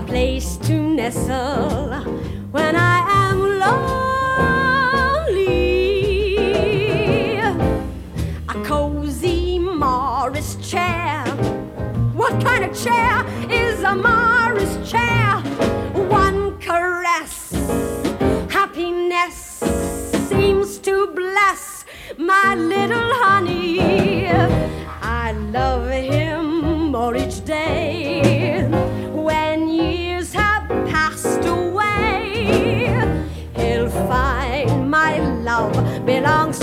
place to nestle when I am lonely. A cozy Morris chair. What kind of chair is a Morris chair? One caress, happiness seems to bless my little honey. I love him more each day. When years have passed away, he'll find my love belongs